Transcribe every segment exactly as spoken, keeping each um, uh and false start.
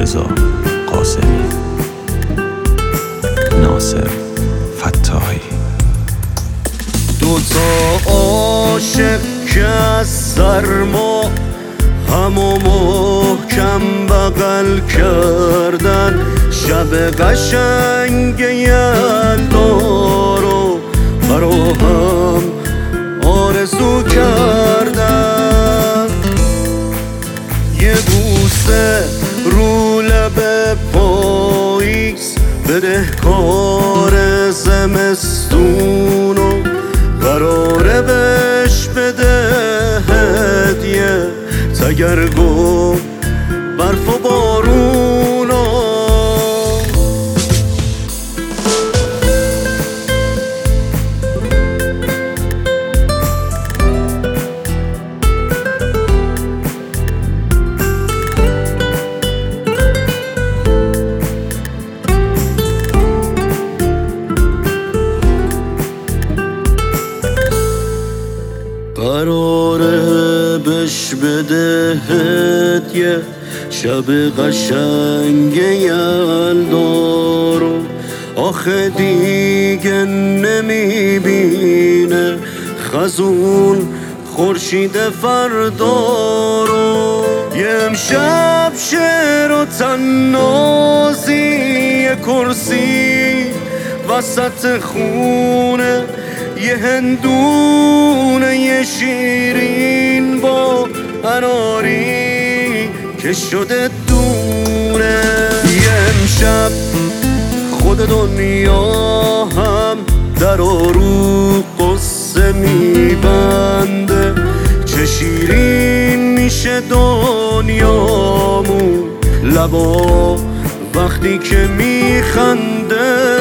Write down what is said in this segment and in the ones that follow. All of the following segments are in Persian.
رضا قاسمی، ناصر فتاحی. دوتا عاشق که از سرما همو محکم بغل کردن، شب قشنگ یلدا رو برا هم آرزو کردن. یه بوسه رو لب پاییز بدهکار زمستونو قراره بهش بده هدیه تگرگ و برف و بارونو. قراره بش بده هدیه شب قشنگ یلدا رو، آخه دیگه نمیبینه خزون خورشید فردا رو. یه امشب شعر و تنازی، یه کرسی وسط خونه، یه هندونه یه شیرین با اناری که شده دونه. یه امشب خود دنیا هم در و رو قصه میبنده، چه شیرین میشه دنیامون لبا وقتی که میخنده.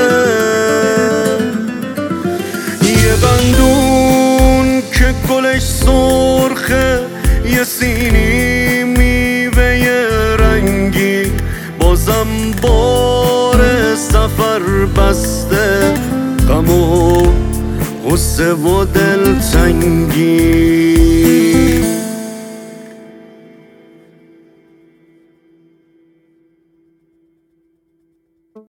یه بندون که گلش سرخه، یه سینی میوه رنگی، بازم بار سفر بسته غم و غصه و دلتنگی.